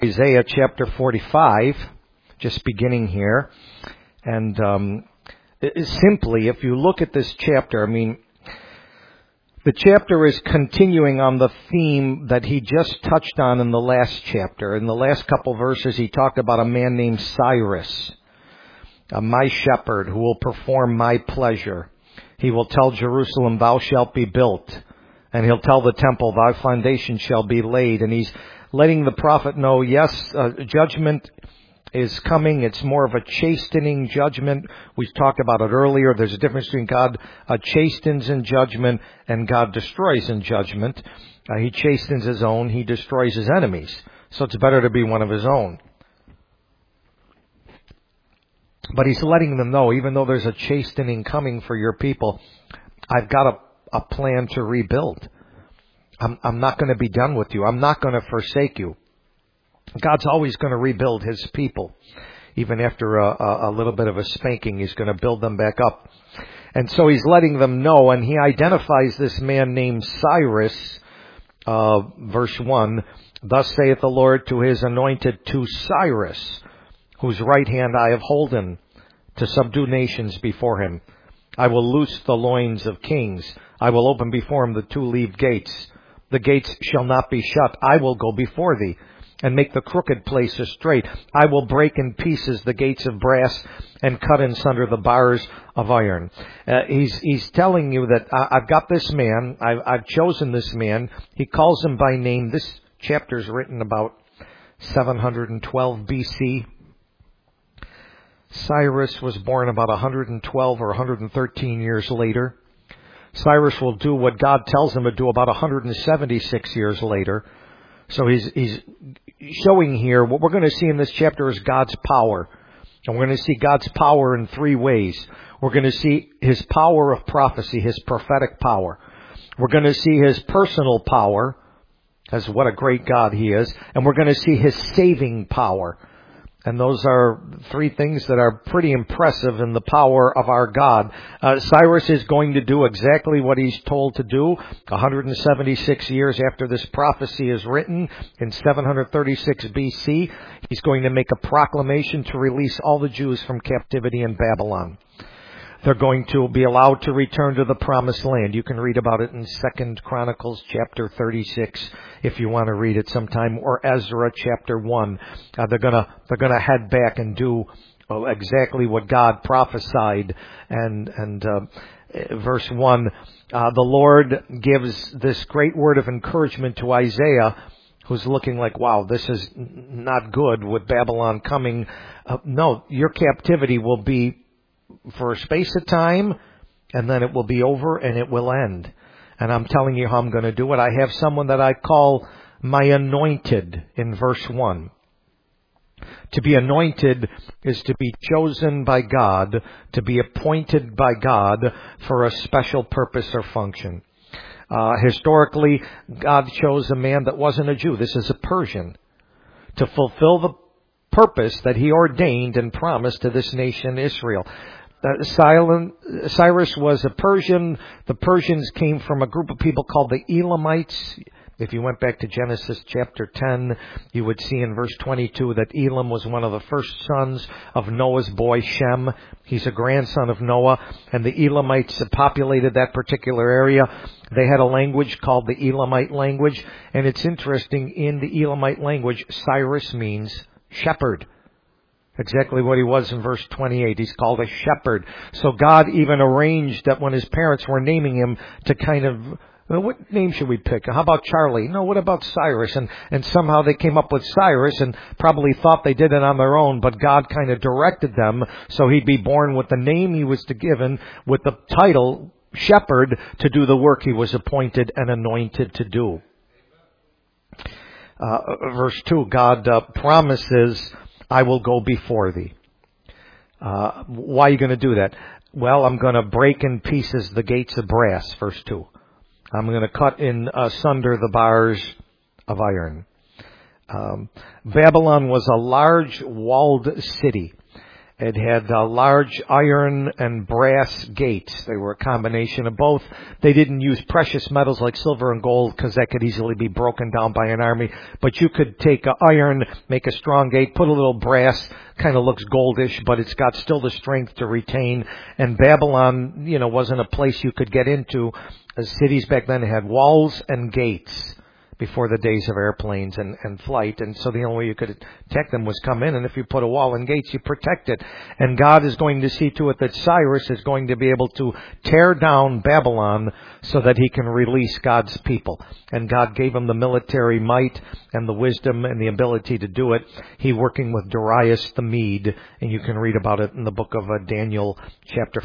Isaiah chapter 45, just beginning here. And simply, if you look at this chapter, the chapter is continuing on the theme that he just touched on in the last chapter. In the last couple verses, he talked about a man named Cyrus, my shepherd, who will perform my pleasure. He will tell Jerusalem, thou shalt be built. And he'll tell the temple, thy foundation shall be laid. And he's letting the prophet know, yes, judgment is coming. It's more of a chastening judgment. We talked about it earlier. There's a difference between God chastens in judgment and God destroys in judgment. He chastens his own. He destroys his enemies. So it's better to be one of his own. But he's letting them know, even though there's a chastening coming for your people, I've got a plan to rebuild. I'm not going to be done with you. I'm not going to forsake you. God's always going to rebuild his people. Even after a little bit of a spanking, he's going to build them back up. And so he's letting them know, and he identifies this man named Cyrus, verse 1, thus saith the Lord to his anointed, to Cyrus, whose right hand I have holden, to subdue nations before him. I will loose the loins of kings. I will open before him the two-leaved gates. The gates shall not be shut. I will go before thee, and make the crooked places straight. I will break in pieces the gates of brass, and cut in sunder the bars of iron. He's telling you that I've got this man. I've chosen this man. He calls him by name. This chapter is written about 712 BC. Cyrus was born about 112 or 113 years later. Cyrus will do what God tells him to do about 176 years later. So he's showing here, what we're going to see in this chapter is God's power. And we're going to see God's power in three ways. We're going to see his power of prophecy, his prophetic power. We're going to see his personal power, as what a great God he is. And we're going to see his saving power. And those are three things that are pretty impressive in the power of our God. Cyrus is going to do exactly what he's told to do. 176 years after this prophecy is written, in 736 BC, he's going to make a proclamation to release all the Jews from captivity in Babylon. They're going to be allowed to return to the promised land. You can read about it in 2 Chronicles chapter 36 if you want to read it sometime, or Ezra chapter 1. They're gonna head back and do exactly what God prophesied. And verse 1, the Lord gives this great word of encouragement to Isaiah, who's looking like, wow, this is not good with Babylon coming. No, your captivity will be for a space of time, and then it will be over and it will end. And I'm telling you how I'm going to do it. I have someone that I call my anointed in verse 1. To be anointed is to be chosen by God, to be appointed by God for a special purpose or function. Historically, God chose a man that wasn't a Jew. This is a Persian, to fulfill the purpose that he ordained and promised to this nation Israel. Cyrus was a Persian. The Persians came from a group of people called the Elamites. If you went back to Genesis chapter 10, you would see in verse 22 that Elam was one of the first sons of Noah's boy Shem. He's a grandson of Noah, and the Elamites populated that particular area. They had a language called the Elamite language, and it's interesting, in the Elamite language, Cyrus means shepherd. Exactly what he was in verse 28. He's called a shepherd. So God even arranged that when his parents were naming him to kind of, well, what name should we pick? How about Charlie? No, what about Cyrus? And somehow they came up with Cyrus and probably thought they did it on their own, but God kind of directed them so he'd be born with the name he was given, with the title shepherd, to do the work he was appointed and anointed to do. Verse 2, God promises, I will go before thee. Why are you going to do that? Well, I'm going to break in pieces the gates of brass, verse 2. I'm going to cut in asunder the bars of iron. Babylon was a large walled city. It had large iron and brass gates. They were a combination of both. They didn't use precious metals like silver and gold because that could easily be broken down by an army. But you could take iron, make a strong gate, put a little brass, kind of looks goldish, but it's got still the strength to retain. And Babylon, wasn't a place you could get into. Cities back then had walls and gates before the days of airplanes and flight. And so the only way you could attack them was come in. And if you put a wall and gates, you protect it. And God is going to see to it that Cyrus is going to be able to tear down Babylon so that he can release God's people. And God gave him the military might and the wisdom and the ability to do it. He working with Darius the Mede. And you can read about it in the book of Daniel chapter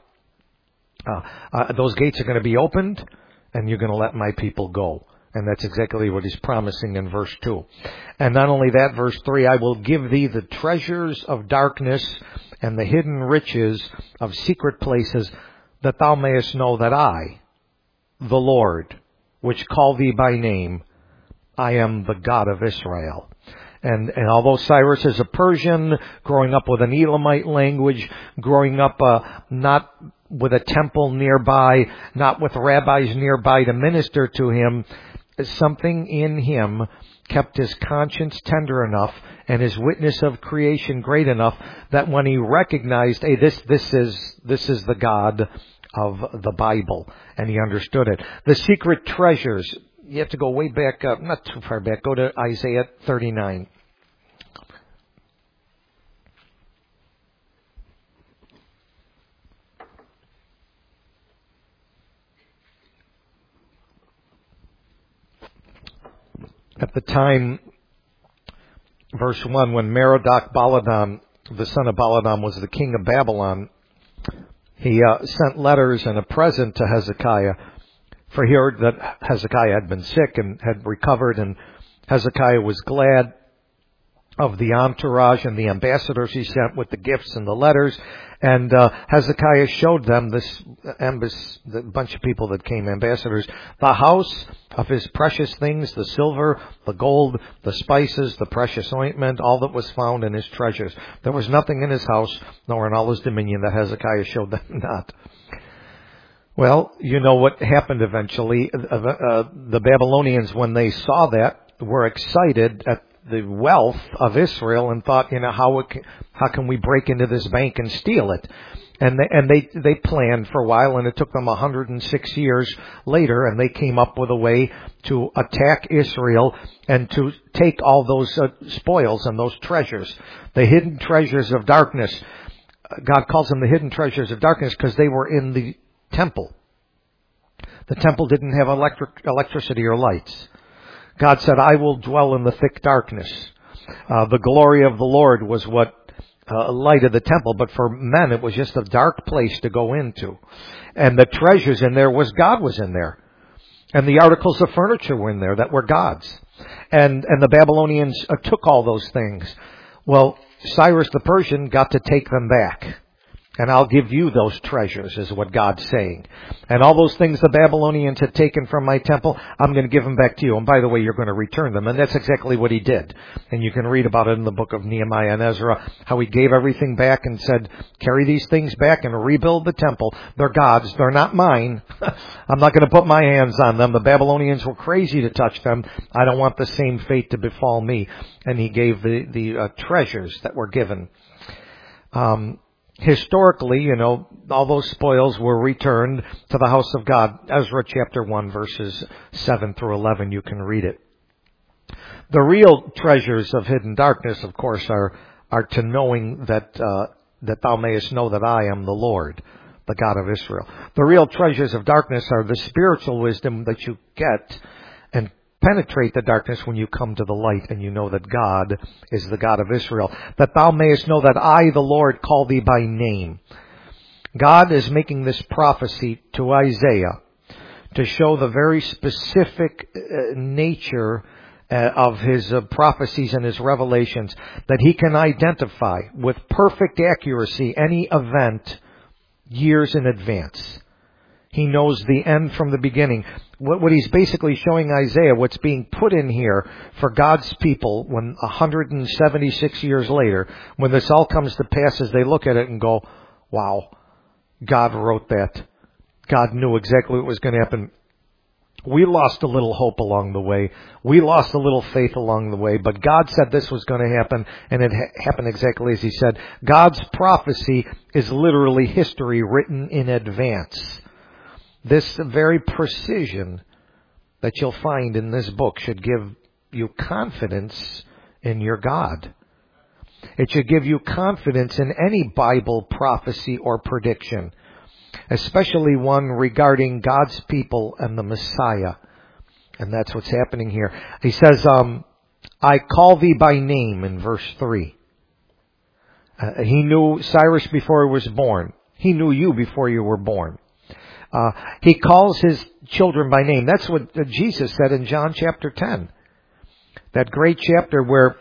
5. Those gates are going to be opened and you're going to let my people go. And that's exactly what he's promising in verse 2. And not only that, verse 3, I will give thee the treasures of darkness and the hidden riches of secret places, that thou mayest know that I, the Lord, which call thee by name, I am the God of Israel. And although Cyrus is a Persian, growing up with an Elamite language, growing up not with a temple nearby, not with rabbis nearby to minister to him, something in him kept his conscience tender enough and his witness of creation great enough that when he recognized, hey, this is the God of the Bible, and he understood it. The secret treasures, you have to go way back, not too far back, go to Isaiah 39. At the time, verse 1, when Merodach Baladan, the son of Baladan, was the king of Babylon, he sent letters and a present to Hezekiah, for he heard that Hezekiah had been sick and had recovered, and Hezekiah was glad of the entourage and the ambassadors he sent with the gifts and the letters. And Hezekiah showed them the bunch of people that came, ambassadors, the house of his precious things, the silver, the gold, the spices, the precious ointment, all that was found in his treasures. There was nothing in his house, nor in all his dominion, that Hezekiah showed them not. Well, you know what happened eventually. The Babylonians, when they saw that, were excited at the wealth of Israel and thought, how can we break into this bank and steal it? And they planned for a while, and it took them 106 years later, and they came up with a way to attack Israel and to take all those spoils and those treasures, the hidden treasures of darkness. God calls them the hidden treasures of darkness because they were in the temple. The temple didn't have electricity or lights. God said, I will dwell in the thick darkness. The glory of the Lord was what lighted the temple, but for men it was just a dark place to go into. And the treasures in there God was in there. And the articles of furniture were in there that were God's. And the Babylonians took all those things. Well, Cyrus the Persian got to take them back. And I'll give you those treasures, is what God's saying. And all those things the Babylonians had taken from my temple, I'm going to give them back to you. And by the way, you're going to return them. And that's exactly what he did. And you can read about it in the book of Nehemiah and Ezra, how he gave everything back and said, carry these things back and rebuild the temple. They're God's. They're not mine. I'm not going to put my hands on them. The Babylonians were crazy to touch them. I don't want the same fate to befall me. And he gave the treasures that were given. Historically, all those spoils were returned to the house of God. Ezra chapter 1, verses 7 through 11, you can read it. The real treasures of hidden darkness, of course, are to knowing that thou mayest know that I am the Lord, the God of Israel. The real treasures of darkness are the spiritual wisdom that you get and penetrate the darkness when you come to the light and you know that God is the God of Israel. That thou mayest know that I, the Lord, call thee by name. God is making this prophecy to Isaiah to show the very specific nature of his prophecies and his revelations, that he can identify with perfect accuracy any event years in advance. He knows the end from the beginning. What he's basically showing Isaiah, what's being put in here for God's people when 176 years later, when this all comes to pass, as they look at it and go, wow, God wrote that. God knew exactly what was going to happen. We lost a little hope along the way. We lost a little faith along the way. But God said this was going to happen, and it happened exactly as He said. God's prophecy is literally history written in advance. This very precision that you'll find in this book should give you confidence in your God. It should give you confidence in any Bible prophecy or prediction, especially one regarding God's people and the Messiah. And that's what's happening here. He says, I call thee by name in verse 3. He knew Cyrus before he was born. He knew you before you were born. He calls His children by name. That's what Jesus said in John chapter 10. That great chapter where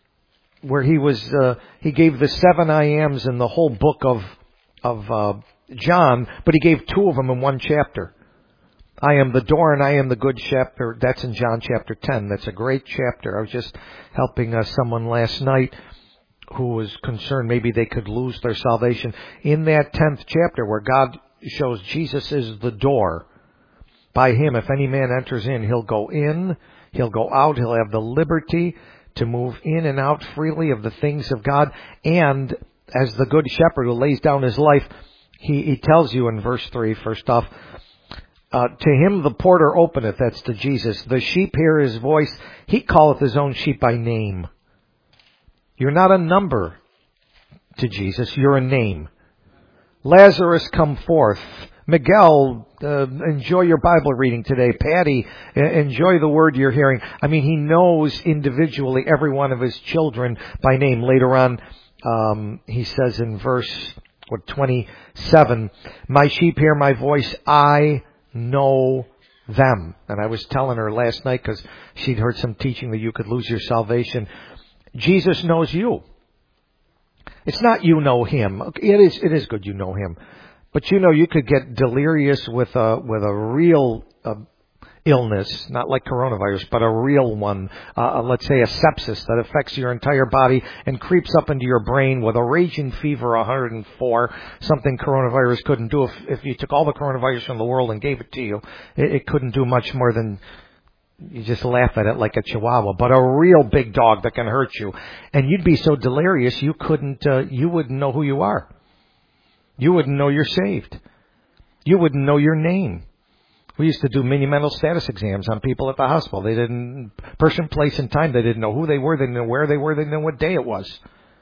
He gave the 7 I ams in the whole book of John, but He gave 2 of them in one chapter. I am the door and I am the good shepherd. That's in John chapter 10. That's a great chapter. I was just helping someone last night who was concerned maybe they could lose their salvation. In that 10th chapter where God shows Jesus is the door. By Him, if any man enters in, he'll go in, he'll go out, he'll have the liberty to move in and out freely of the things of God. And as the good shepherd who lays down his life, he tells you in verse 3, first off, to him the porter openeth, that's to Jesus. The sheep hear His voice. He calleth His own sheep by name. You're not a number to Jesus, you're a name. Lazarus, come forth. Miguel, enjoy your Bible reading today. Patty, enjoy the word you're hearing. I mean, He knows individually every one of His children by name. Later on, He says in verse 27, my sheep hear my voice, I know them. And I was telling her last night, because she'd heard some teaching that you could lose your salvation. Jesus knows you. It's not you know Him. It is good you know Him. But you could get delirious with a real illness, not like coronavirus, but a real one. Let's say a sepsis that affects your entire body and creeps up into your brain with a raging fever, 104, something coronavirus couldn't do. If you took all the coronavirus from the world and gave it to you, it couldn't do much more than you just laugh at it like a chihuahua, but a real big dog that can hurt you. And you'd be so delirious you wouldn't know who you are. You wouldn't know you're saved. You wouldn't know your name. We used to do mini mental status exams on people at the hospital. They didn't, person, place, and time. They didn't know who they were. They didn't know where they were. They didn't know what day it was.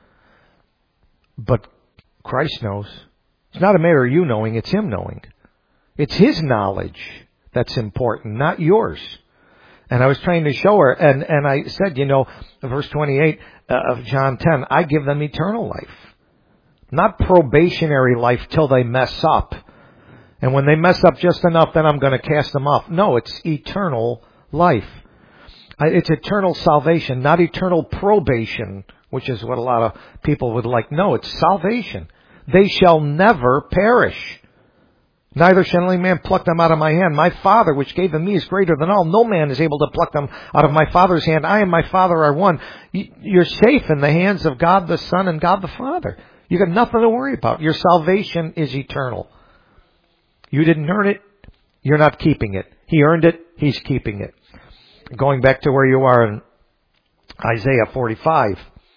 But Christ knows. It's not a matter of you knowing. It's Him knowing. It's His knowledge that's important, not yours. And I was trying to show her, and I said, verse 28 of John 10, I give them eternal life. Not probationary life till they mess up. And when they mess up just enough, then I'm going to cast them off. No, it's eternal life. It's eternal salvation, not eternal probation, which is what a lot of people would like. No, it's salvation. They shall never perish. Neither shall any man pluck them out of my hand. My Father, which gave them me, is greater than all. No man is able to pluck them out of my Father's hand. I and my Father are one. You're safe in the hands of God the Son and God the Father. You got nothing to worry about. Your salvation is eternal. You didn't earn it. You're not keeping it. He earned it. He's keeping it. Going back to where you are in Isaiah 45.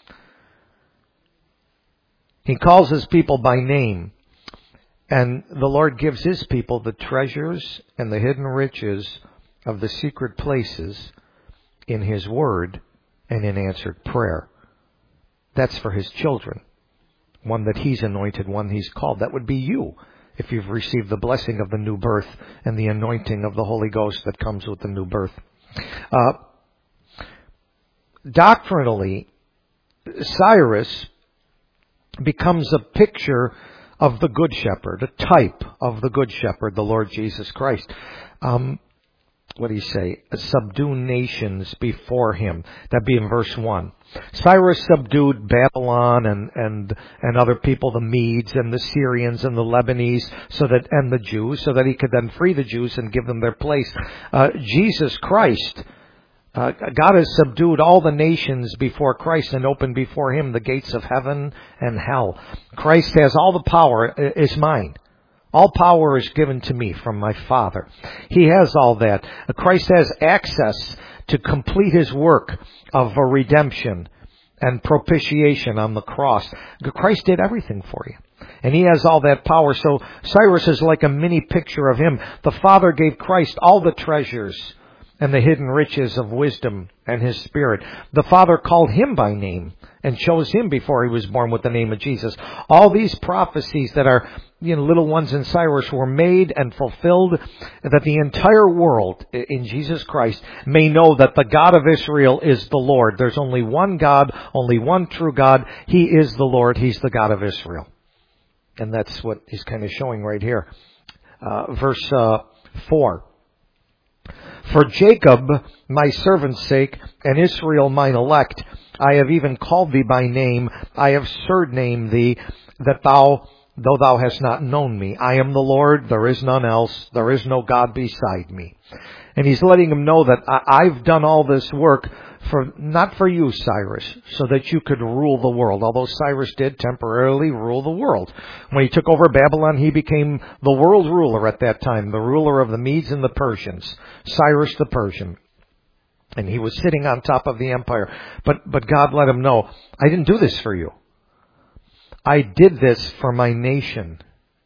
He calls His people by name. And the Lord gives His people the treasures and the hidden riches of the secret places in His Word and in answered prayer. That's for His children. One that He's anointed, one He's called. That would be you if you've received the blessing of the new birth and the anointing of the Holy Ghost that comes with the new birth. Doctrinally, Cyrus becomes a picture of the Good Shepherd, a type of the Good Shepherd, the Lord Jesus Christ. what do you say? Subdue nations before him. That'd be in verse 1. Cyrus subdued Babylon and other people, the Medes and the Syrians and the Lebanese, and the Jews, so that he could then free the Jews and give them their place. Jesus Christ, God has subdued all the nations before Christ and opened before him the gates of heaven and hell. Christ has all the power. It's mine. All power is given to me from my Father. He has all that. Christ has access to complete his work of a redemption and propitiation on the cross. Christ did everything for you. And he has all that power. So Cyrus is like a mini picture of him. The Father gave Christ all the treasures and the hidden riches of wisdom and his Spirit. The Father called him by name and chose him before he was born with the name of Jesus. All these prophecies that are, little ones in Cyrus were made and fulfilled, that the entire world in Jesus Christ may know that the God of Israel is the Lord. There's only one God, only one true God. He is the Lord. He's the God of Israel. And that's what he's kind of showing right here. Verse 4. For Jacob, my servant's sake, and Israel, mine elect, I have even called thee by name. I have surnamed thee, that though thou hast not known me, I am the Lord, there is none else, there is no God beside me. And he's letting him know that I've done all this work not for you, Cyrus, so that you could rule the world. Although Cyrus did temporarily rule the world. When he took over Babylon, he became the world ruler at that time, the ruler of the Medes and the Persians, Cyrus the Persian. And he was sitting on top of the empire. But God let him know, I didn't do this for you. I did this for my nation.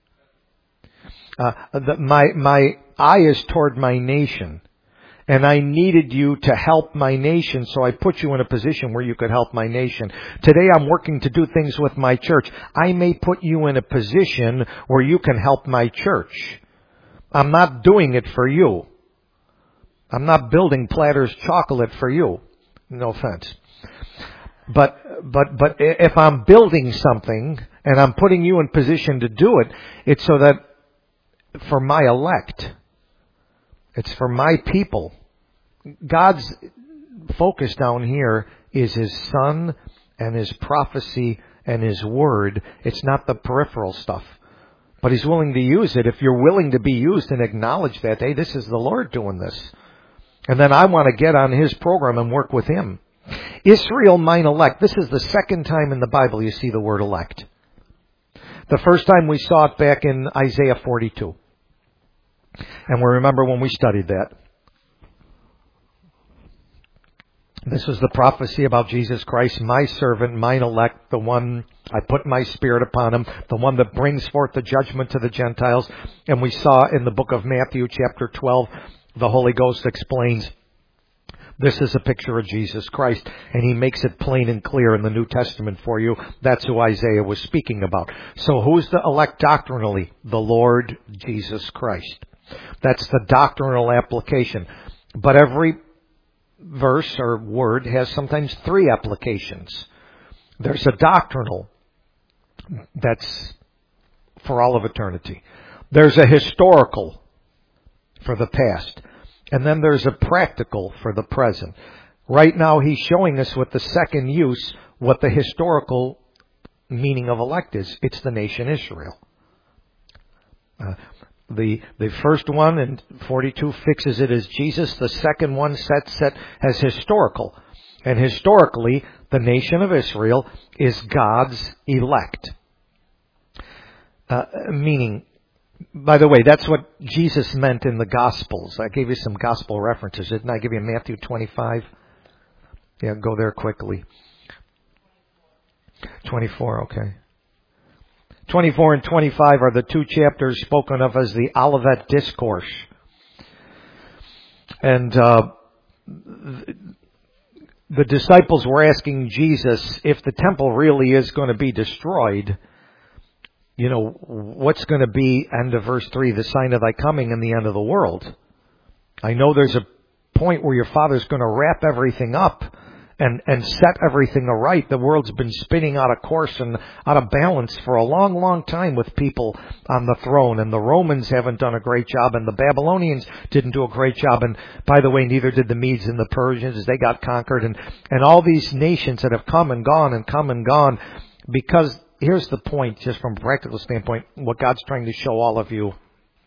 My eye is toward my nation. And I needed you to help my nation, so I put you in a position where you could help my nation. Today I'm working to do things with my church. I may put you in a position where you can help my church. I'm not doing it for you. I'm not building Platter's chocolate for you. No offense. But if I'm building something and I'm putting you in position to do it, it's so that for my elect. It's for my people. God's focus down here is his Son and his prophecy and his word. It's not the peripheral stuff. But he's willing to use it. If you're willing to be used and acknowledge that, hey, this is the Lord doing this. And then I want to get on his program and work with him. Israel, mine elect. This is the second time in the Bible you see the word elect. The first time we saw it back in Isaiah 42. And we remember when we studied that. This was the prophecy about Jesus Christ, my servant, mine elect, the one I put my Spirit upon him, the one that brings forth the judgment to the Gentiles. And we saw in the book of Matthew, chapter 12, the Holy Ghost explains this is a picture of Jesus Christ, and he makes it plain and clear in the New Testament for you. That's who Isaiah was speaking about. So who's the elect doctrinally? The Lord Jesus Christ. That's the doctrinal application. But every verse or word has sometimes three applications. There's a doctrinal that's for all of eternity. There's a historical for the past. And then there's a practical for the present. Right now he's showing us with the second use what the historical meaning of elect is. It's the nation Israel. The first one in 42 fixes it as Jesus. The second one sets it as historical. And historically, the nation of Israel is God's elect. Meaning, by the way, that's what Jesus meant in the Gospels. I gave you some Gospel references, didn't I? Give you Matthew 25. Yeah, go there quickly. 24, okay. 24 and 25 are the two chapters spoken of as the Olivet Discourse. And the disciples were asking Jesus, if the temple really is going to be destroyed, what's going to be, end of verse 3, the sign of thy coming and the end of the world? I know there's a point where your Father's going to wrap everything up and set everything aright. The world's been spinning out of course and out of balance for a long, long time with people on the throne. And the Romans haven't done a great job, and the Babylonians didn't do a great job. And by the way, neither did the Medes and the Persians. They got conquered. And all these nations that have come and gone, because here's the point, just from a practical standpoint, what God's trying to show all of you.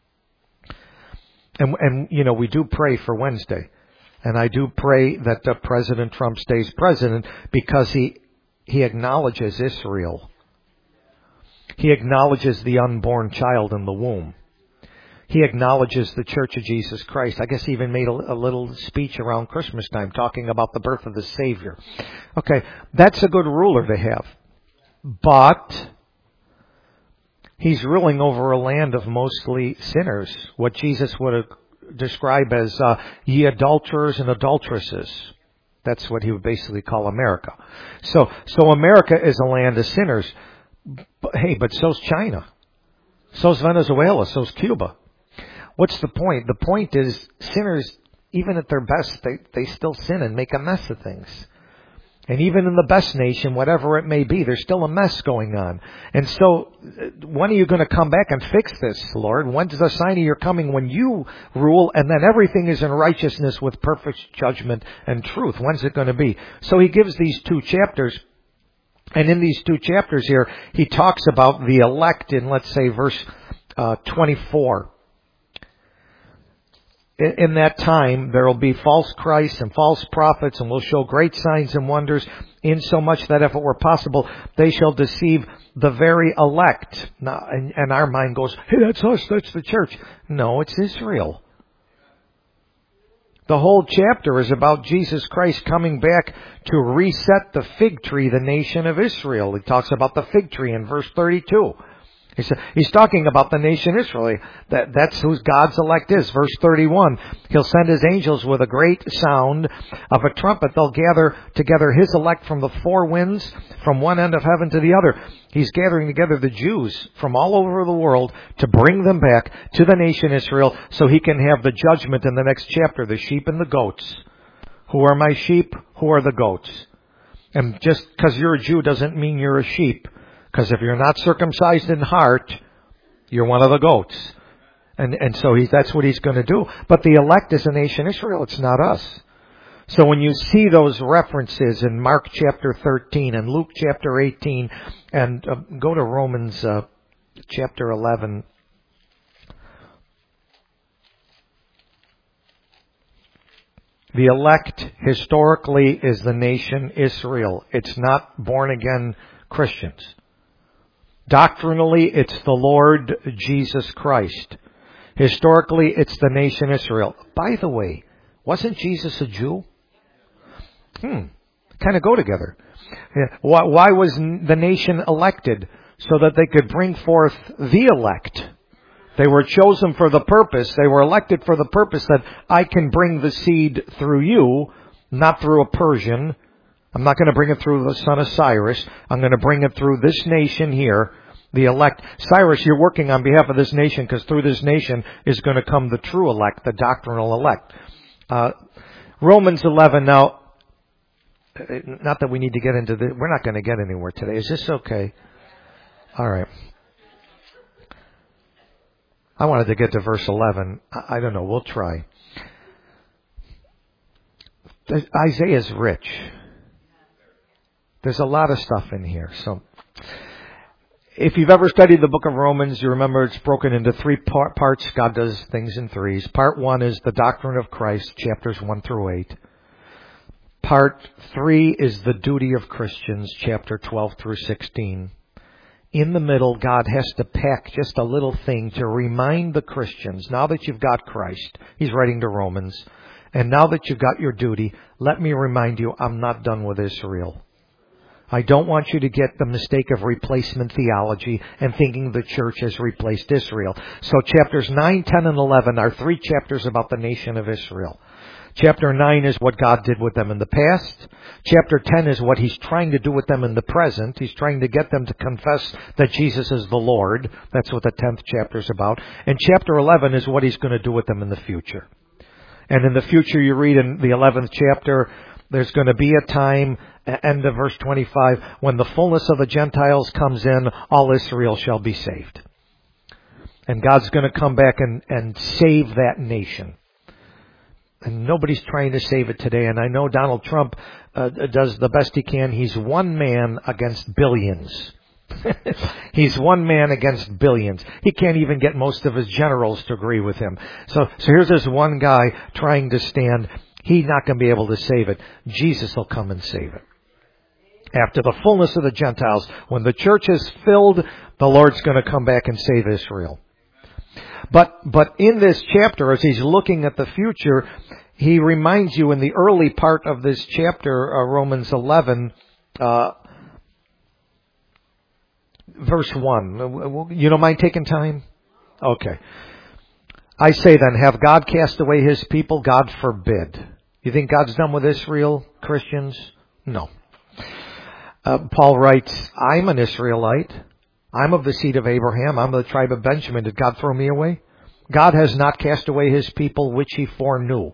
And we do pray for Wednesday. And I do pray that President Trump stays president because he acknowledges Israel. He acknowledges the unborn child in the womb. He acknowledges the Church of Jesus Christ. I guess he even made a little speech around Christmas time talking about the birth of the Savior. Okay, that's a good ruler to have. But he's ruling over a land of mostly sinners, what Jesus would describe as ye adulterers and adulteresses. That's what he would basically call America. So America is a land of sinners. But so's China. So's Venezuela. So's Cuba. What's the point? The point is sinners, even at their best, they still sin and make a mess of things. And even in the best nation, whatever it may be, there's still a mess going on. And so, when are you going to come back and fix this, Lord? When's the sign of your coming when you rule and then everything is in righteousness with perfect judgment and truth? When's it going to be? So he gives these 2 chapters. And in these 2 chapters here, he talks about the elect in, let's say, verse 24. In that time, there will be false Christs and false prophets, and will show great signs and wonders, insomuch that if it were possible, they shall deceive the very elect. Now, and our mind goes, hey, that's us, that's the church. No, it's Israel. The whole chapter is about Jesus Christ coming back to reset the fig tree, the nation of Israel. He talks about the fig tree in verse 32. He's talking about the nation Israel. That's who God's elect is. Verse 31, he'll send his angels with a great sound of a trumpet. They'll gather together his elect from the 4 winds, from one end of heaven to the other. He's gathering together the Jews from all over the world to bring them back to the nation Israel so he can have the judgment in the next chapter, the sheep and the goats. Who are my sheep? Who are the goats? And just because you're a Jew doesn't mean you're a sheep. Because if you're not circumcised in heart, you're one of the goats. And so that's what he's going to do. But the elect is the nation Israel. It's not us. So when you see those references in Mark chapter 13 and Luke chapter 18, and go to Romans chapter 11. The elect historically is the nation Israel. It's not born again Christians. Doctrinally, it's the Lord Jesus Christ. Historically, it's the nation Israel. By the way, wasn't Jesus a Jew? Kind of go together. Why was the nation elected? So that they could bring forth the elect. They were chosen for the purpose. They were elected for the purpose that I can bring the seed through you, not through a Persian. I'm not going to bring it through the son of Cyrus. I'm going to bring it through this nation here, the elect. Cyrus, you're working on behalf of this nation because through this nation is going to come the true elect, the doctrinal elect. Romans 11. Now, not that we need to get into this. We're not going to get anywhere today. Is this okay? All right. I wanted to get to verse 11. I don't know. We'll try. Isaiah's rich. There's a lot of stuff in here. So, if you've ever studied the book of Romans, you remember it's broken into 3 parts. God does things in 3s. Part 1 is the doctrine of Christ, chapters 1 through 8. Part 3 is the duty of Christians, chapter 12 through 16. In the middle, God has to pack just a little thing to remind the Christians, now that you've got Christ, he's writing to Romans, and now that you've got your duty, let me remind you, I'm not done with Israel. I don't want you to get the mistake of replacement theology and thinking the church has replaced Israel. So chapters 9, 10, and 11 are 3 chapters about the nation of Israel. Chapter 9 is what God did with them in the past. Chapter 10 is what he's trying to do with them in the present. He's trying to get them to confess that Jesus is the Lord. That's what the 10th chapter is about. And chapter 11 is what he's going to do with them in the future. And in the future, you read in the 11th chapter, There's going to be a time, end of verse 25, when the fullness of the Gentiles comes in, all Israel shall be saved. And God's going to come back and save that nation. And nobody's trying to save it today. And I know Donald Trump does the best he can. He's one man against billions. He's one man against billions. He can't even get most of his generals to agree with him. So here's this one guy trying to stand. He's not going to be able to save it. Jesus will come and save it. After the fullness of the Gentiles, when the church is filled, the Lord's going to come back and save Israel. But in this chapter, as he's looking at the future, he reminds you in the early part of this chapter, Romans 11, verse 1. You don't mind taking time? Okay. I say then, have God cast away His people? God forbid. You think God's done with Israel, Christians? No. Paul writes, I'm an Israelite. I'm of the seed of Abraham. I'm of the tribe of Benjamin. Did God throw me away? God has not cast away His people which He foreknew.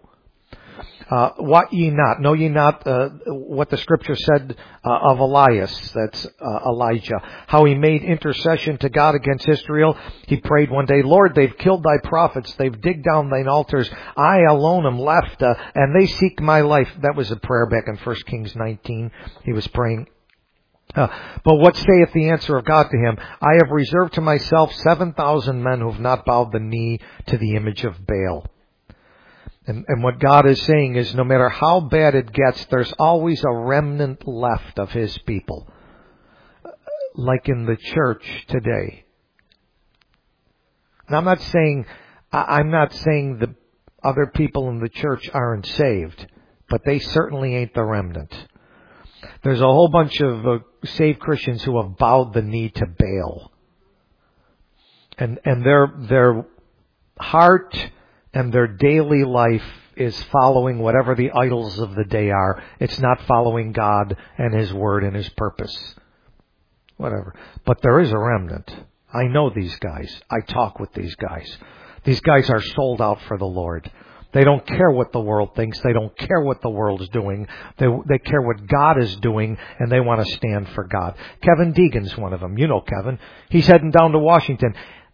What ye not? Know ye not what the Scripture said of Elias, that's Elijah, how he made intercession to God against Israel? He prayed one day, Lord, they've killed thy prophets, they've digged down thine altars, I alone am left, and they seek my life. That was a prayer back in 1 Kings 19. He was praying. But what saith the answer of God to him? I have reserved to myself 7,000 men who have not bowed the knee to the image of Baal. And what God is saying is, no matter how bad it gets, there's always a remnant left of His people. Like in the church today. Now, I'm not saying the other people in the church aren't saved, but they certainly ain't the remnant. There's a whole bunch of saved Christians who have bowed the knee to Baal. And their heart and their daily life is following whatever the idols of the day are. It's not following God and His Word and His purpose. Whatever. But there is a remnant. I know these guys. I talk with these guys. These guys are sold out for the Lord. They don't care what the world thinks. They don't care what the world's doing. They care what God is doing, and they want to stand for God. Kevin Deegan's one of them. You know Kevin. He's heading down to Washington.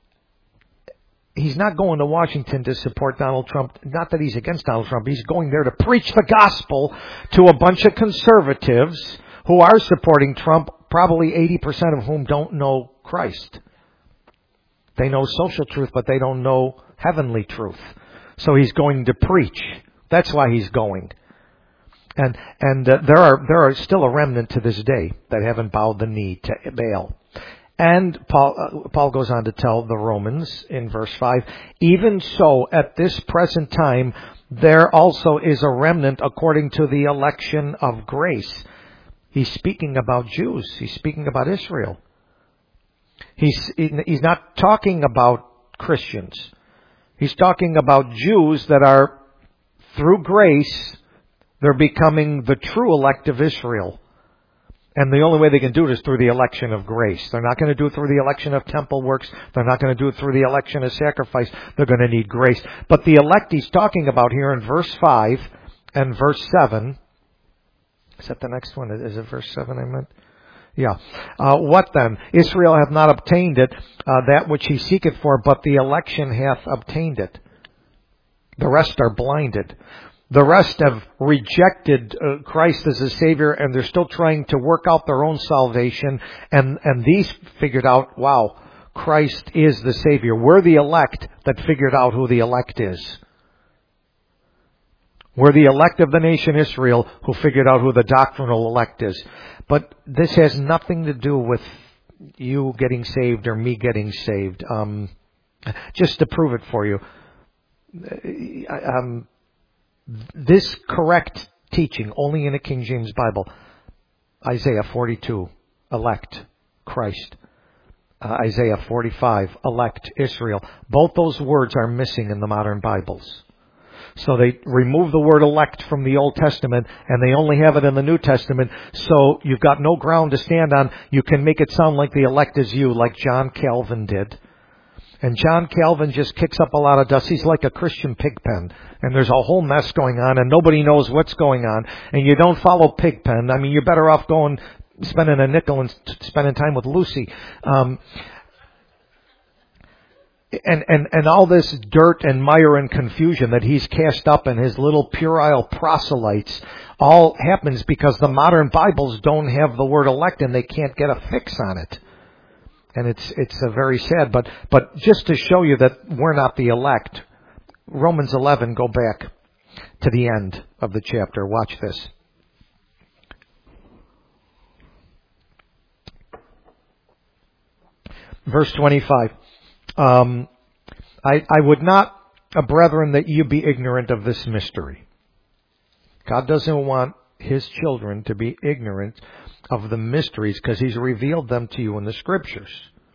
He's not going to Washington to support Donald Trump. Not that he's against Donald Trump. He's going there to preach the gospel to a bunch of conservatives who are supporting Trump, probably 80% of whom don't know Christ. They know social truth, but they don't know heavenly truth. So he's going to preach. That's why he's going. And there are still a remnant to this day that haven't bowed the knee to Baal. And Paul goes on to tell the Romans in verse 5, even so, at this present time, there also is a remnant according to the election of grace. He's speaking about Jews. He's speaking about Israel. He's not talking about Christians. He's talking about Jews that are, through grace, they're becoming the true elect of Israel. And the only way they can do it is through the election of grace. They're not going to do it through the election of temple works. They're not going to do it through the election of sacrifice. They're going to need grace. But the elect he's talking about here in verse 5 and verse 7. Is that the next one? Is it verse 7 I meant? Yeah. What then? Israel hath not obtained it, that which he seeketh for, but the election hath obtained it. The rest are blinded. The rest have rejected Christ as a Savior, and they're still trying to work out their own salvation. And these figured out, wow, Christ is the Savior. We're the elect that figured out who the elect is. We're the elect of the nation Israel who figured out who the doctrinal elect is. But this has nothing to do with you getting saved or me getting saved. Just to prove it for you, this correct teaching only in a King James Bible. Isaiah 42, elect, Christ. Isaiah 45, elect, Israel. Both those words are missing in the modern Bibles. So they remove the word elect from the Old Testament, and they only have it in the New Testament. So you've got no ground to stand on. You can make it sound like the elect is you, like John Calvin did. And John Calvin just kicks up a lot of dust. He's like a Christian Pigpen. And there's a whole mess going on, and nobody knows what's going on. And you don't follow Pigpen. I mean, you're better off spending a nickel and spending time with Lucy. And all this dirt and mire and confusion that he's cast up in his little puerile proselytes all happens because the modern Bibles don't have the word elect and they can't get a fix on it. And it's very sad. But just to show you that we're not the elect, Romans 11, go back to the end of the chapter. Watch this. Verse 25. I would not, brethren, that you be ignorant of this mystery. God doesn't want His children to be ignorant of the mysteries because He's revealed them to you in the Scriptures.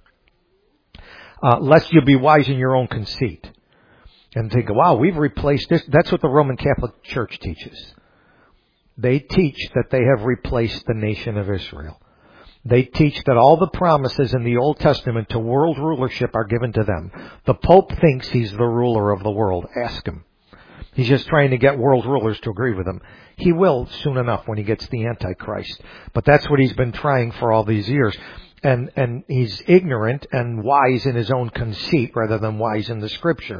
Lest you be wise in your own conceit. And think, wow, we've replaced this. That's what the Roman Catholic Church teaches. They teach that they have replaced the nation of Israel. They teach that all the promises in the Old Testament to world rulership are given to them. The Pope thinks he's the ruler of the world. Ask him. He's just trying to get world rulers to agree with him. He will soon enough when he gets the Antichrist. But that's what he's been trying for all these years. And he's ignorant and wise in his own conceit rather than wise in the Scripture.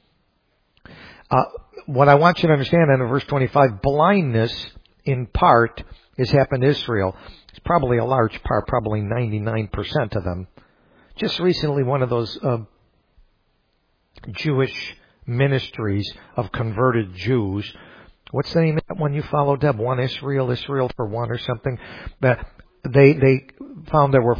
What I want you to understand in verse 25, blindness in part has happened to Israel. It's probably a large part, probably 99% of them. Just recently, one of those Jewish ministries of converted Jews, what's the name of that one you follow, Deb? One Israel for one or something? That they found there were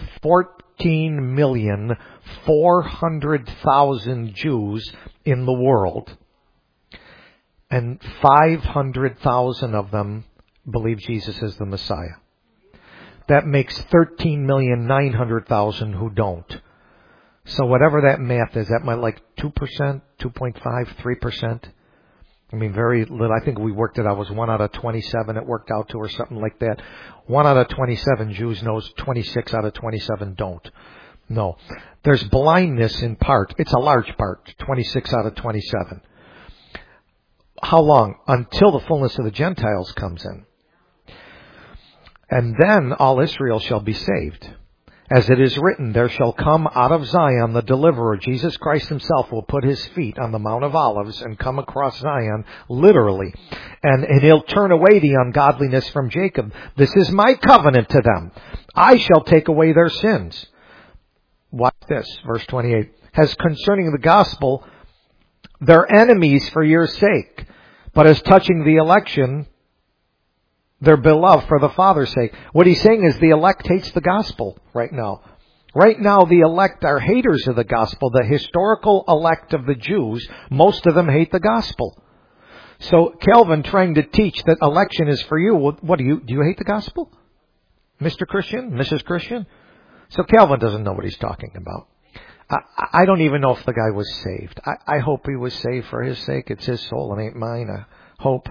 14,400,000 Jews in the world. And 500,000 of them believe Jesus is the Messiah. That makes 13,900,000 who don't. So whatever that math is, that might like 2%, 2.5, 3%. I mean, very little. I think we worked it out. It was 1 out of 27 it worked out to or something like that. 1 out of 27 Jews knows, 26 out of 27 don't. No. There's blindness in part. It's a large part, 26 out of 27. How long? Until the fullness of the Gentiles comes in. And then all Israel shall be saved. As it is written, there shall come out of Zion the deliverer. Jesus Christ himself will put his feet on the Mount of Olives and come across Zion, literally. And he'll turn away the ungodliness from Jacob. This is my covenant to them. I shall take away their sins. Watch this, verse 28. As concerning the gospel, they're enemies for your sake. But as touching the election, they're beloved for the Father's sake. What he's saying is the elect hates the gospel right now. Right now, the elect are haters of the gospel. The historical elect of the Jews, most of them hate the gospel. So Calvin trying to teach that election is for you. What do you hate the gospel? Mr. Christian? Mrs. Christian? So Calvin doesn't know what he's talking about. I don't even know if the guy was saved. I hope he was saved for his sake. It's his soul and ain't mine. I hope.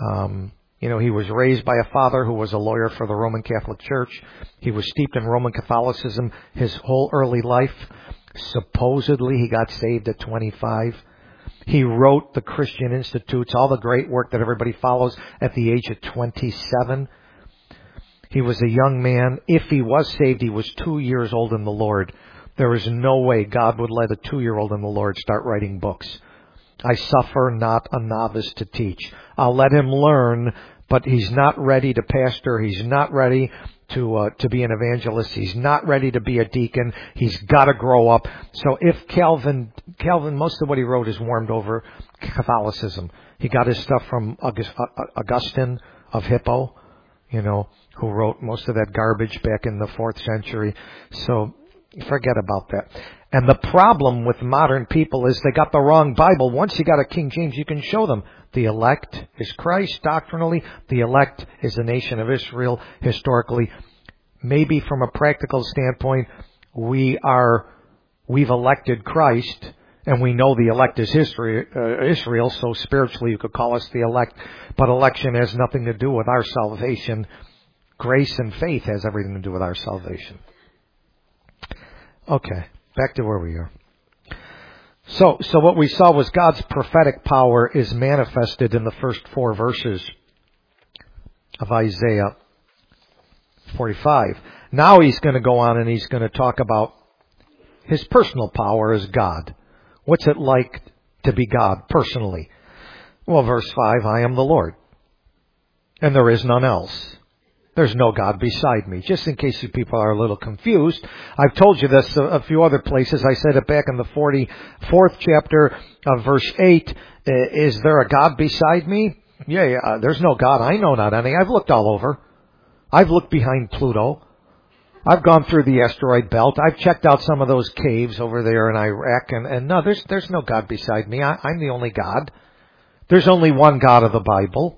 He was raised by a father who was a lawyer for the Roman Catholic Church. He was steeped in Roman Catholicism his whole early life. Supposedly he got saved at 25. He wrote the Christian Institutes, all the great work that everybody follows, at the age of 27. He was a young man. If he was saved, he was 2 years old in the Lord. There is no way God would let a 2-year-old in the Lord start writing books. I suffer not a novice to teach. I'll let him learn, but he's not ready to pastor. He's not ready to be an evangelist. He's not ready to be a deacon. He's got to grow up. So if Calvin, most of what he wrote is warmed over Catholicism. He got his stuff from Augustine of Hippo, who wrote most of that garbage back in the 4th century. So forget about that. And the problem with modern people is they got the wrong Bible. Once you got a King James, you can show them. The elect is Christ doctrinally. The elect is the nation of Israel historically. Maybe from a practical standpoint, we've elected Christ, and we know the elect is Israel, so spiritually you could call us the elect. But election has nothing to do with our salvation. Grace and faith has everything to do with our salvation. Okay. Back to where we are. So what we saw was God's prophetic power is manifested in the first 4 verses of Isaiah 45. Now he's going to go on and he's going to talk about his personal power as God. What's it like to be God personally? Well, verse 5, I am the Lord, and there is none else. There's no God beside me. Just in case you people are a little confused, I've told you this a few other places. I said it back in the 44th chapter of verse 8. Is there a God beside me? Yeah, there's no God. I know not any. I've looked all over. I've looked behind Pluto. I've gone through the asteroid belt. I've checked out some of those caves over there in Iraq. And no, there's no God beside me. I'm the only God. There's only one God of the Bible.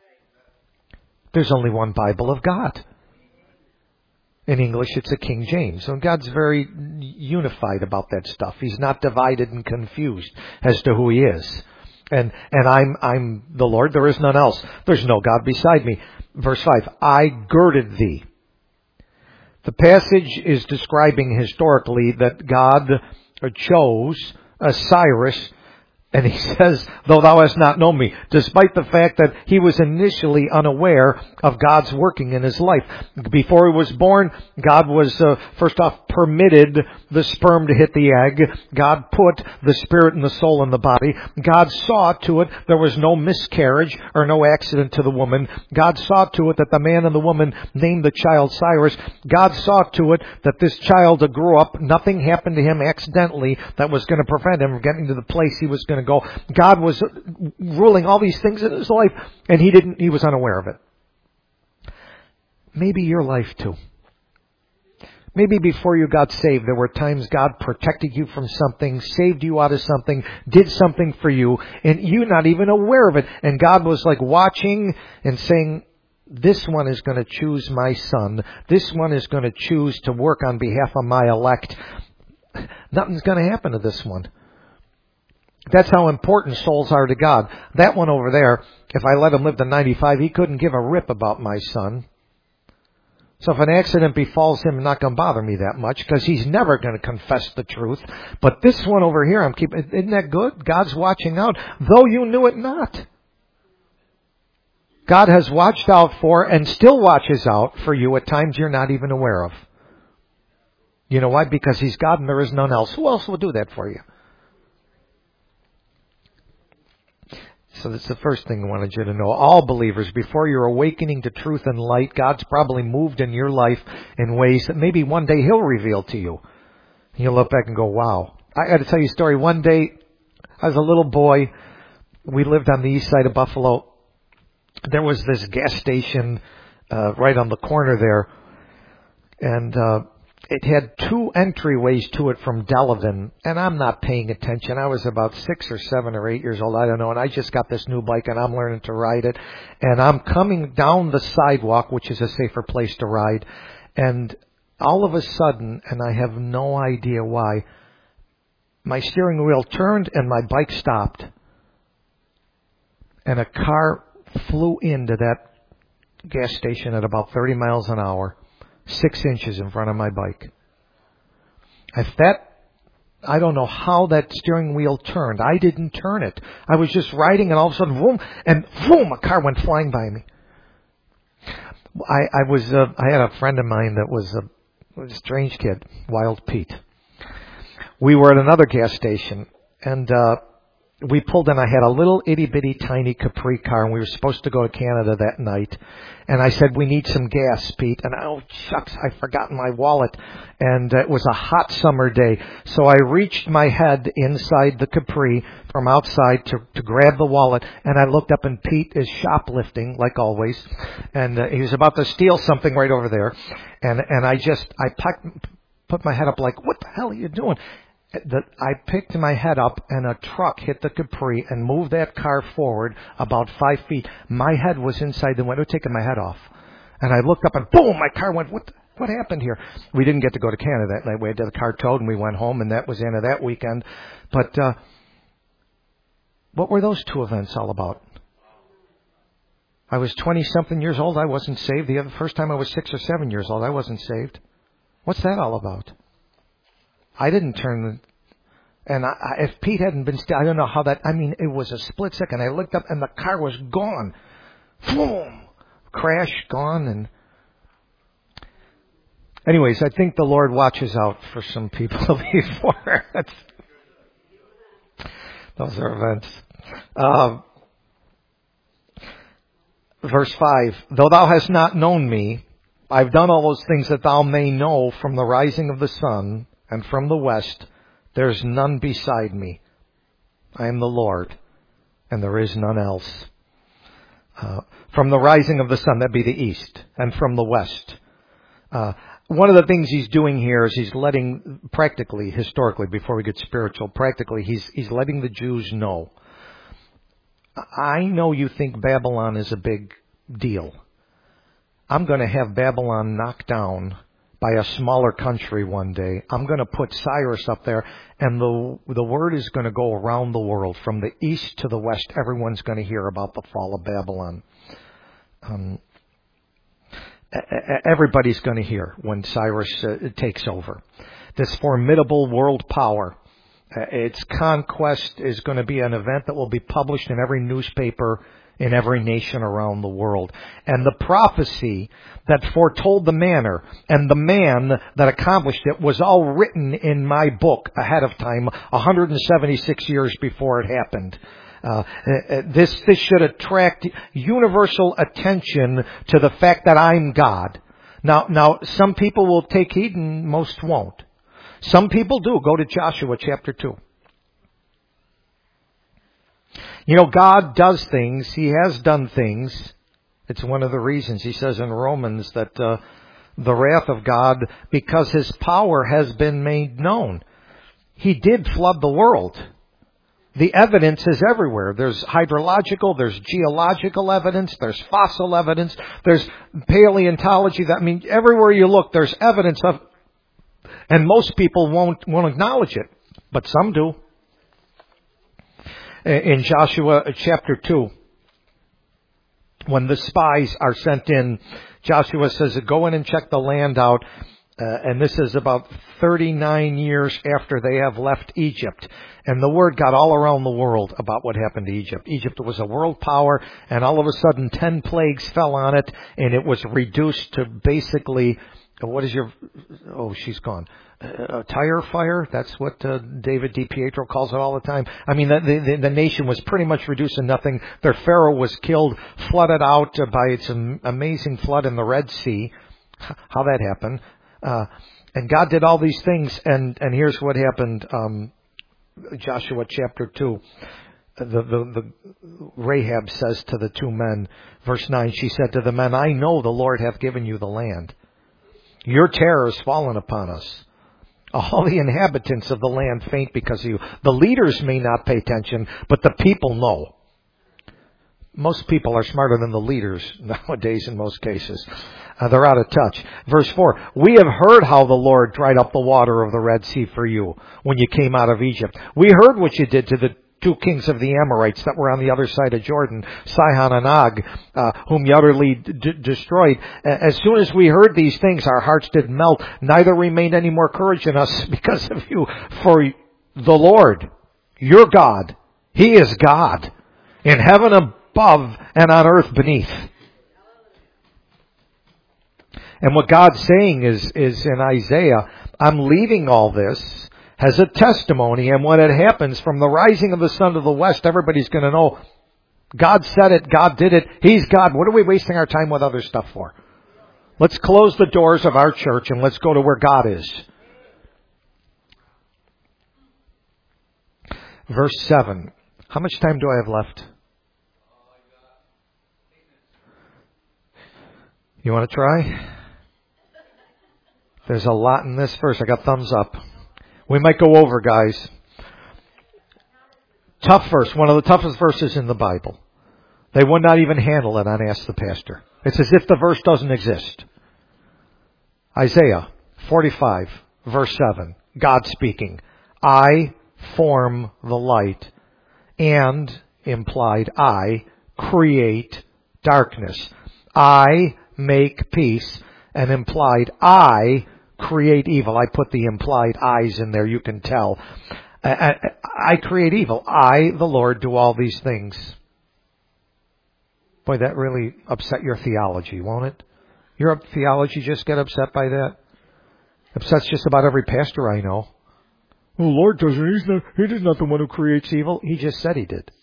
There's only one Bible of God. In English, it's a King James. And God's very unified about that stuff. He's not divided and confused as to who He is. And I'm the Lord. There is none else. There's no God beside me. Verse 5, I girded thee. The passage is describing historically that God chose Cyrus. And he says, though thou hast not known me, despite the fact that he was initially unaware of God's working in his life. Before he was born, God was, first off, permitted the sperm to hit the egg. God put the spirit and the soul in the body. God saw to it there was no miscarriage or no accident to the woman. God saw to it that the man and the woman named the child Cyrus. God saw to it that this child grew up. Nothing happened to him accidentally that was going to prevent him from getting to the place he was going to go. God was ruling all these things in his life, and he was unaware of it. Maybe your life too. Maybe before you got saved, there were times God protected you from something, saved you out of something, did something for you, and you're not even aware of it. And God was like watching and saying, this one is going to choose my son. This one is going to choose to work on behalf of my elect. Nothing's going to happen to this one. That's how important souls are to God. That one over there, if I let him live to 95, he couldn't give a rip about my son. So if an accident befalls him, it's not going to bother me that much because he's never going to confess the truth. But this one over here, isn't that good? God's watching out, though you knew it not. God has watched out for and still watches out for you at times you're not even aware of. You know why? Because He's God and there is none else. Who else will do that for you? So that's the first thing I wanted you to know. All believers, before you're awakening to truth and light, God's probably moved in your life in ways that maybe one day He'll reveal to you. And you'll look back and go, wow. I got to tell you a story. One day, I was a little boy. We lived on the east side of Buffalo. There was this gas station right on the corner there. And it had 2 entryways to it from Delavan, and I'm not paying attention. I was about 6 or 7 or 8 years old, I don't know, and I just got this new bike and I'm learning to ride it. And I'm coming down the sidewalk, which is a safer place to ride, and all of a sudden, and I have no idea why, my steering wheel turned and my bike stopped. And a car flew into that gas station at about 30 miles an hour. 6 inches in front of my bike. I don't know how that steering wheel turned. I didn't turn it. I was just riding and all of a sudden, boom, and boom, a car went flying by me. I had a friend of mine that was a strange kid, Wild Pete. We were at another gas station and, we pulled in. I had a little itty-bitty tiny Capri car, and we were supposed to go to Canada that night. And I said, we need some gas, Pete. And, oh, shucks, I've forgotten my wallet. And it was a hot summer day. So I reached my head inside the Capri from outside to grab the wallet. And I looked up, and Pete is shoplifting, like always. And he was about to steal something right over there. And I put my head up like, what the hell are you doing? I picked my head up and a truck hit the Capri and moved that car forward about 5 feet. My head was inside the window, taking my head off. And I looked up and boom, my car went, what happened here? We didn't get to go to Canada that night. We had the car towed and we went home, and that was the end of that weekend. But what were those 2 events all about? I was 20-something years old. I wasn't saved. The first time I was 6 or 7 years old, I wasn't saved. What's that all about? I didn't turn And if Pete hadn't been still, I don't know how that, it was a split second. I looked up and the car was gone. Boom! Crash, gone. And anyways, I think the Lord watches out for some people before. Those are events. Verse 5, though thou hast not known me, I've done all those things that thou may know from the rising of the sun and from the west, there's none beside me. I am the Lord, and there is none else. From the rising of the sun, that'd be the east, and from the west. One of the things he's doing here is he's letting, practically, historically, before we get spiritual, practically, he's letting the Jews know. I know you think Babylon is a big deal. I'm going to have Babylon knocked down by a smaller country one day. I'm going to put Cyrus up there, and the word is going to go around the world. From the east to the west, everyone's going to hear about the fall of Babylon. Everybody's going to hear when Cyrus takes over. This formidable world power. Its conquest is going to be an event that will be published in every newspaper in every nation around the world. And the prophecy that foretold the manner and the man that accomplished it was all written in my book ahead of time, 176 years before it happened. This should attract universal attention to the fact that I'm God. Now, some people will take heed and most won't. Some people do. Go to Joshua chapter 2. God does things. He has done things. It's one of the reasons he says in Romans that the wrath of God, because his power has been made known. He did flood the world. The evidence is everywhere. There's hydrological, there's geological evidence, there's fossil evidence, there's paleontology. Everywhere you look, there's evidence of. And most people won't acknowledge it, but some do. In Joshua chapter 2, when the spies are sent in, Joshua says, go in and check the land out. And this is about 39 years after they have left Egypt. And the word got all around the world about what happened to Egypt. Egypt was a world power, and all of a sudden 10 plagues fell on it, and it was reduced to basically, she's gone. Tire fire, that's what David DiPietro calls it all the time. The nation was pretty much reduced to nothing. Their pharaoh was killed, flooded out by some amazing flood in the Red Sea. How that happened. And God did all these things, and here's what happened. Joshua chapter 2. The Rahab says to the two men, verse 9, she said to the men, I know the Lord hath given you the land. Your terror has fallen upon us. All the inhabitants of the land faint because of you. The leaders may not pay attention, but the people know. Most people are smarter than the leaders nowadays in most cases. They're out of touch. Verse 4, we have heard how the Lord dried up the water of the Red Sea for you when you came out of Egypt. We heard what you did to the two kings of the Amorites that were on the other side of Jordan, Sihon and Og, whom you utterly destroyed. As soon as we heard these things, our hearts did melt. Neither remained any more courage in us because of you. For the Lord, your God, He is God, in heaven above and on earth beneath. And what God's saying is in Isaiah, I'm leaving all this as a testimony, and when it happens from the rising of the sun to the west, everybody's going to know God said it, God did it, He's God. What are we wasting our time with other stuff for? Let's close the doors of our church and let's go to where God is. Verse 7. How much time do I have left? You want to try? There's a lot in this verse. I got thumbs up. We might go over, guys. Tough verse. One of the toughest verses in the Bible. They would not even handle it on Ask the Pastor. It's as if the verse doesn't exist. Isaiah 45, verse 7. God speaking. I form the light, and, implied, I create darkness. I make peace, and implied, I create evil. I put the implied I's in there, you can tell. I create evil. I, the Lord, do all these things. Boy, that really upset your theology, won't it? Your theology just get upset by that? Upsets just about every pastor I know. Oh, Lord doesn't. He's not the one who creates evil. He just said he did.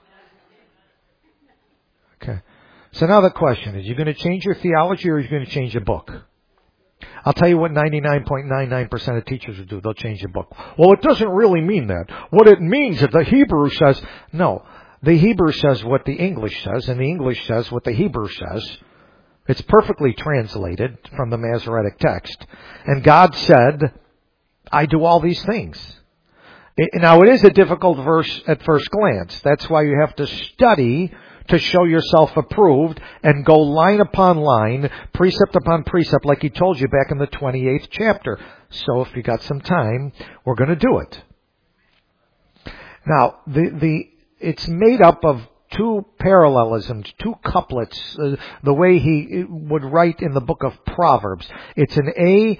Okay. So now the question is, you going to change your theology or are you going to change the book? I'll tell you what 99.99% of teachers will do. They'll change the book. Well, it doesn't really mean that. What it means is the Hebrew says, no. The Hebrew says what the English says, and the English says what the Hebrew says. It's perfectly translated from the Masoretic text. And God said, I do all these things. Now, it is a difficult verse at first glance. That's why you have to study to show yourself approved and go line upon line, precept upon precept, like he told you back in the 28th chapter. So if you got some time, we're going to do it. Now, it's made up of two parallelisms, two couplets, the way he would write in the book of Proverbs. It's an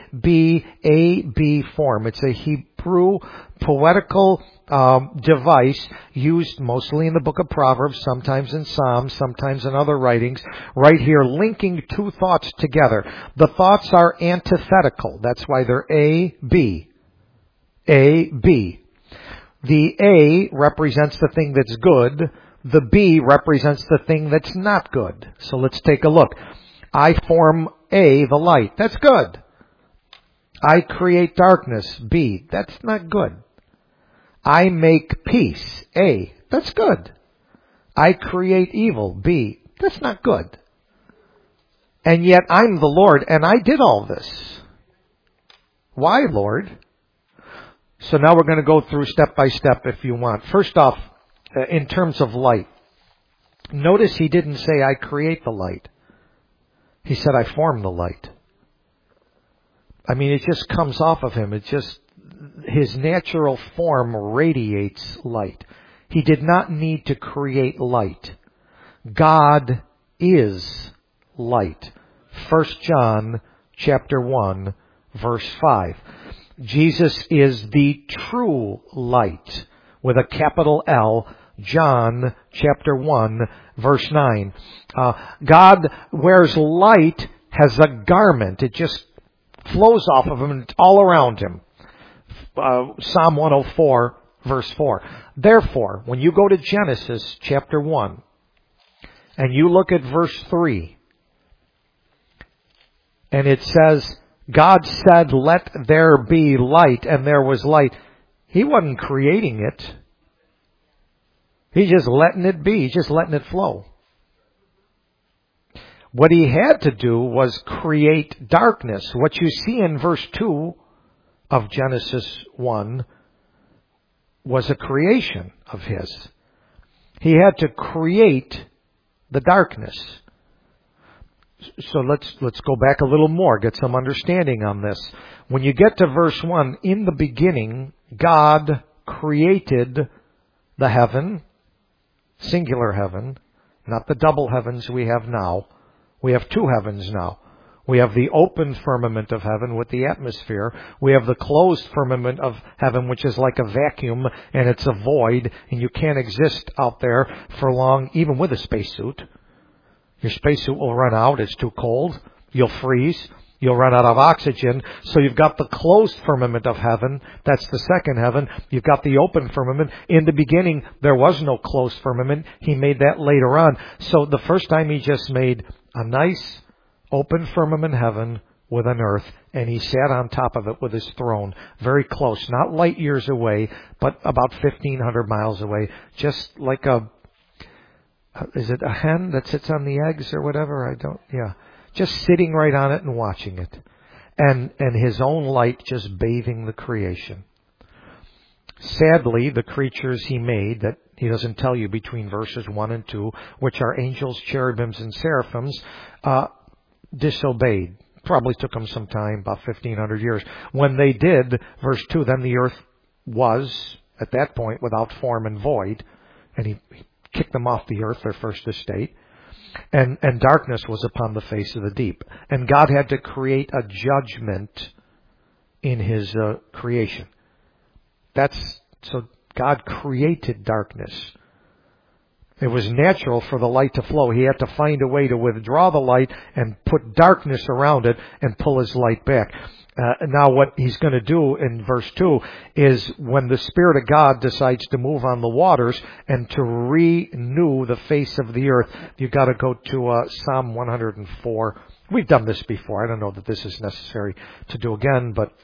A-B form. It's a Hebrew poetical device used mostly in the book of Proverbs, sometimes in Psalms, sometimes in other writings, right here linking two thoughts together. The thoughts are antithetical. That's why they're A-B. A-B. The A represents the thing that's good. The B represents the thing that's not good. So let's take a look. I form A, the light. That's good. I create darkness. B. That's not good. I make peace. A. That's good. I create evil. B. That's not good. And yet I'm the Lord and I did all this. Why, Lord? So now we're going to go through step by step if you want. First off, in terms of light, notice he didn't say, I create the light. He said, I form the light. I mean, it just comes off of him. It just, his natural form radiates light. He did not need to create light. God is light. 1 John chapter 1, verse 5. Jesus is the true light with a capital L. John chapter 1, verse 9. God wears light as a garment. It just flows off of him and it's all around him. Psalm 104, verse 4. Therefore, when you go to Genesis chapter 1 and you look at verse 3, and it says, God said, let there be light, and there was light. He wasn't creating it. He's just letting it be. He's just letting it flow. What he had to do was create darkness. What you see in verse 2 of Genesis 1 was a creation of his. He had to create the darkness. So let's go back a little more, get some understanding on this. When you get to verse 1, in the beginning, God created the heaven, singular heaven, not the double heavens we have now. We have two heavens now. We have the open firmament of heaven with the atmosphere. We have the closed firmament of heaven, which is like a vacuum, and it's a void, and you can't exist out there for long, even with a spacesuit. Your spacesuit will run out. It's too cold. You'll freeze. You'll run out of oxygen. So you've got the closed firmament of heaven. That's the second heaven. You've got the open firmament. In the beginning, there was no closed firmament. He made that later on. So the first time he just made a nice open firmament heaven with an earth, and he sat on top of it with his throne, very close, not light years away, but about 1,500 miles away, just like is it a hen that sits on the eggs or whatever? Just sitting right on it and watching it. And his own light just bathing the creation. Sadly, the creatures he made that he doesn't tell you between verses 1 and 2, which are angels, cherubims, and seraphims, disobeyed. Probably took them some time, about 1,500 years. When they did, verse 2, then the earth was, at that point, without form and void, and he kicked them off the earth, their first estate, and darkness was upon the face of the deep. And God had to create a judgment in his creation. That's So God created darkness. It was natural for the light to flow. He had to find a way to withdraw the light and put darkness around it and pull his light back. Now what he's going to do in verse 2 is when the Spirit of God decides to move on the waters and to renew the face of the earth, you've got to go to Psalm 104. We've done this before. I don't know that this is necessary to do again, but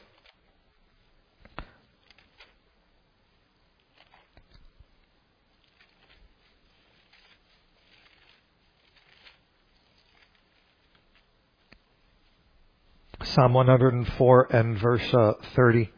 Psalm 104 and verse 30.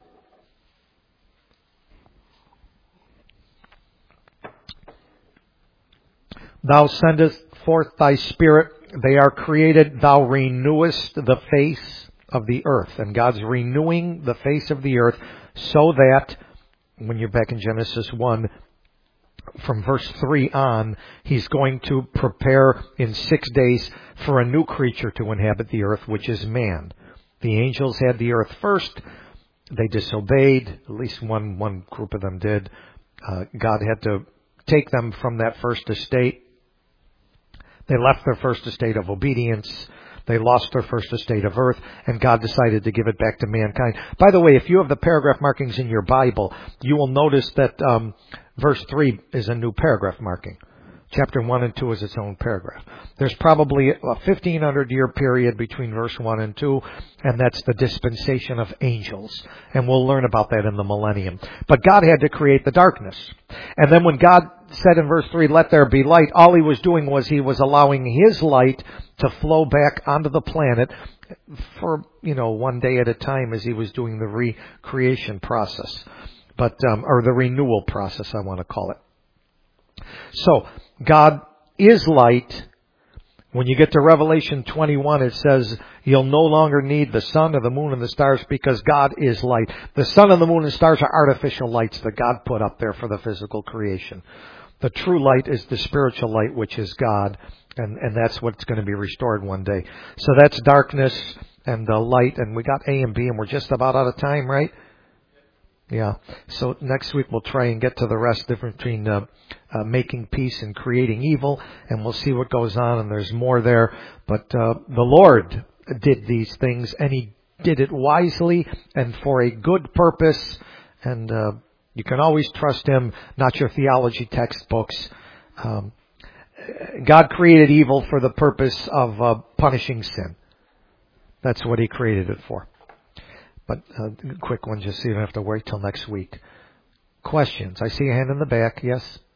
Thou sendest forth thy Spirit, they are created, thou renewest the face of the earth. And God's renewing the face of the earth so that, when you're back in Genesis 1, from verse 3 on, he's going to prepare in 6 days for a new creature to inhabit the earth, which is man. The angels had the earth first. They disobeyed. At least one group of them did. God had to take them from that first estate. They left their first estate of obedience. They lost their first estate of earth, and God decided to give it back to mankind. By the way, if you have the paragraph markings in your Bible, you will notice that verse 3 is a new paragraph marking. Chapter 1 and 2 is its own paragraph. There's probably a 1,500-year period between verse 1 and 2, and that's the dispensation of angels. And we'll learn about that in the millennium. But God had to create the darkness. And then when God said in verse 3, let there be light, all he was doing was he was allowing his light to flow back onto the planet for, one day at a time as he was doing the recreation process. Or the renewal process, I want to call it. So, God is light. When you get to Revelation 21, it says you'll no longer need the sun or the moon and the stars because God is light. The sun and the moon and stars are artificial lights that God put up there for the physical creation. The true light is the spiritual light, which is God, and that's what's going to be restored one day. So that's darkness and light, and we got A and B, and we're just about out of time, right? Yeah. So next week we'll try and get to the rest, difference between making peace and creating evil, and we'll see what goes on, and there's more there. But the Lord did these things, and He did it wisely and for a good purpose, and you can always trust Him, not your theology textbooks. God created evil for the purpose of punishing sin. That's what He created it for. But quick one, just so you don't have to wait till next week. Questions? I see a hand in the back. Yes?